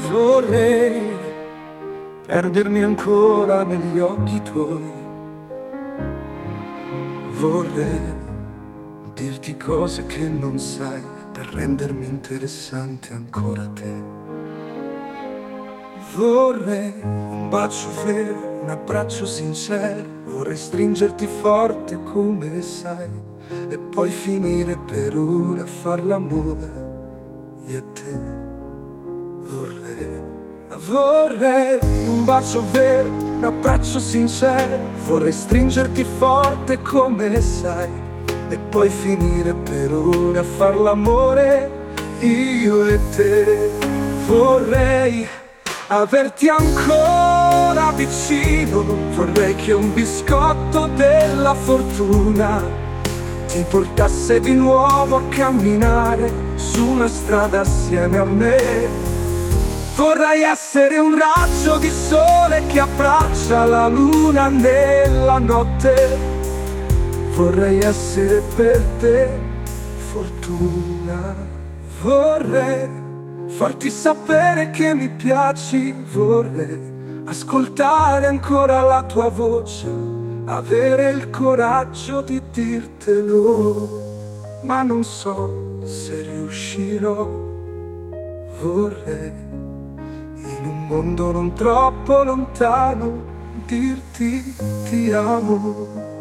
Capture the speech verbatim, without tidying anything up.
Vorrei perdermi ancora negli occhi tuoi. Vorrei dirti cose che non sai per rendermi interessante ancora a te. Vorrei un bacio vero, un abbraccio sincero. Vorrei stringerti forte come sai e poi finire per ore a far l'amore io e te. Vorrei, vorrei un bacio vero, un abbraccio sincero. Vorrei stringerti forte come sai e poi finire per ore a far l'amore io e te. Vorrei averti ancora vicino. Vorrei che un biscotto della fortuna ti portasse di nuovo a camminare su una strada assieme a me. Vorrei essere un raggio di sole che abbraccia la luna nella notte. Vorrei essere per te fortuna. Vorrei farti sapere che mi piaci. Vorrei ascoltare ancora la tua voce, avere il coraggio di dirtelo, ma non so se riuscirò. Vorrei in un mondo non troppo lontano dirti ti amo.